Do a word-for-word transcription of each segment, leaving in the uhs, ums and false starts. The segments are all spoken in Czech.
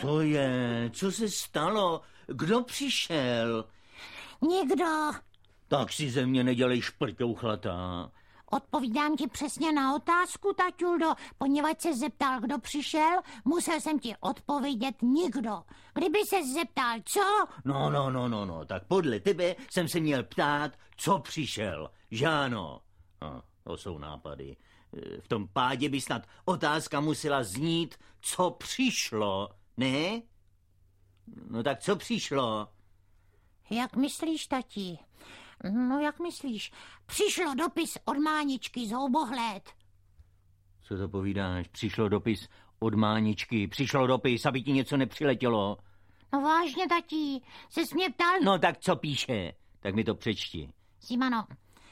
Co je? Co se stalo? Kdo přišel? Nikdo. Tak si ze mě nedělej šprťouchlatá. Odpovídám ti přesně na otázku, taťuldo. Poněvadž se zeptal, kdo přišel, musel jsem ti odpovědět nikdo. Kdyby se zeptal, co? No, no, no, no, no, tak podle tebe jsem se měl ptát, co přišel. Žáno. No, to jsou nápady. V tom pádě by snad otázka musela znít, co přišlo, ne? No tak co přišlo? Jak myslíš, tati? No, jak myslíš? Přišlo dopis od Máničky z Houbohled. Co to povídáš? Přišlo dopis od Máničky. Přišlo dopis, aby ti něco nepřiletělo. No vážně, tati. Ses mě ptal... No tak co píše? Tak mi to přečti. Simano.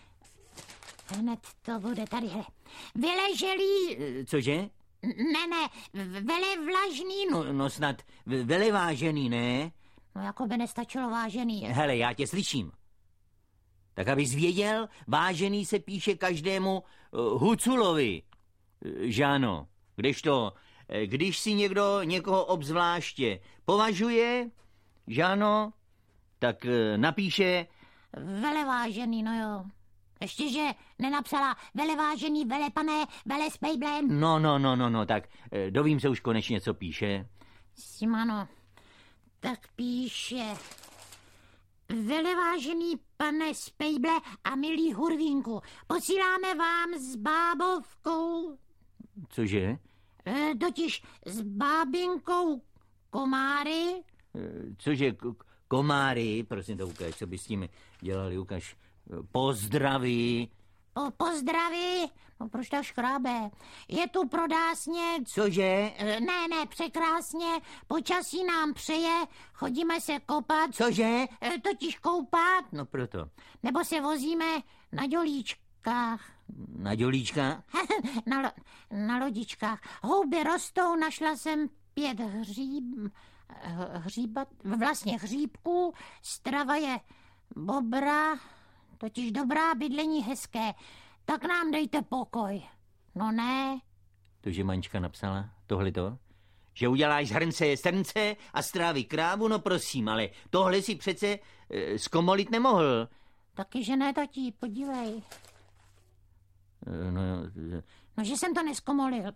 Hned to bude tadyhle. Vyleželý... Cože? Ne, ne, velevlažný... No, no snad velevážený, ne? No jako by nestačilo vážený. Hele, já tě slyším. Tak abys věděl, vážený se píše každému uh, Huculovi. Uh, Žáno, kdežto, uh, když si někdo někoho obzvláště považuje, Žáno, tak uh, napíše... Velevážený, no jo. Ještě, že nenapsala velevážený, velepané, velespejble. No, no, no, no, no, tak uh, dovím se už konečně, co píše. Simano, tak píše... Velevážený pane Spejble a milý Hurvínku, posíláme vám s bábovkou... Cože? E, totiž s bábinkou Komáry. E, cože k- komáry, prosím to ukáž, co by s tím dělali, ukáž. Pozdraví. Po, pozdraví. No proč tak škrábe? Je tu prodásně... Cože? E, ne, ne, překrásně. Počasí nám přeje, chodíme se kopat. Cože? E, totiž koupat. No proto. Nebo se vozíme na dělíčkách. Na dělíčkách? na, lo, na lodičkách. Houby rostou, našla jsem pět hříb... hříbat... vlastně hříbků. Strava je bobra... Totiž dobrá, bydlení hezké. Tak nám dejte pokoj. No ne. To, že Manička napsala tohleto? Že uděláš z hrnce srnce a stráví krávu? No prosím, ale tohle si přece e, zkomolit nemohl. Taky, že ne, tati, podívej. E, no, no, že jsem to neskomolil.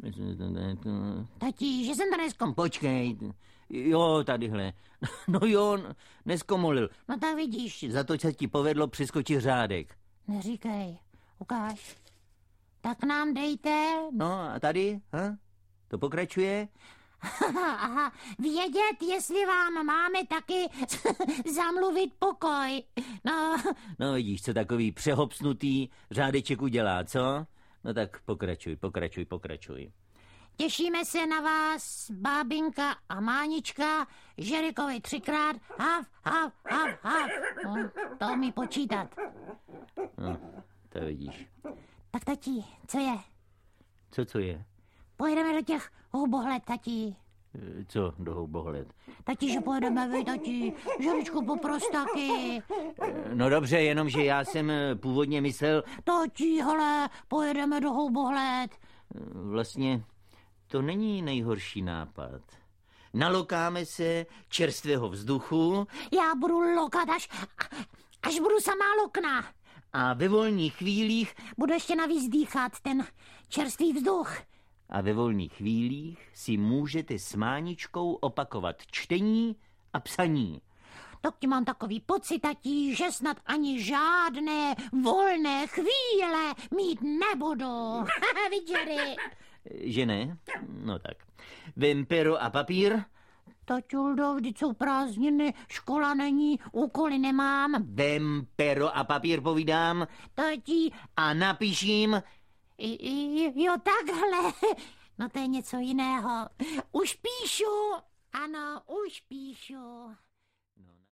Tati, že jsem to neskomolil. Počkej. Jo, tadyhle. No jo, neskomolil. No tak vidíš. Za to se ti povedlo přeskočit řádek. Neříkej. Ukáž. Tak nám dejte... No a tady? Ha? To pokračuje? Aha, vědět, jestli vám máme taky zamluvit pokoj. No. No vidíš, co takový přehopsnutý řádeček udělá, co? No tak pokračuj, pokračuj, pokračuj. Těšíme se na vás, bábinka a Mánička, Žerikovi třikrát, hav, hav, hav, hav. No, to mi počítat. No, to vidíš. Tak tati, co je? Co, co je? Pojedeme do těch Houbohled, tati. Co do Houbohled? Tati, že pojedeme vy, tati. Žeričku, popros taky. No dobře, jenomže já jsem původně myslel... Tati, hele, pojedeme do Houbohled. Vlastně to není nejhorší nápad. Nalokáme se čerstvého vzduchu. Já budu lokat, až, až budu samá lokna. A ve volných chvílích... Budu ještě navíc dýchat ten čerstvý vzduch. A ve volných chvílích si můžete s Máničkou opakovat čtení a psaní. Tak ti mám takový pocit, tati, že snad ani žádné volné chvíle mít nebudu. Viděli? Že ne? No tak. Vem pero a papír. Taťuldo, vždyť jsou prázdniny, škola není, úkoly nemám. Vem pero a papír, povídám. Tati. A napíším... I, i, jo, takhle. No to je něco jiného. Už píšu. Ano, už píšu.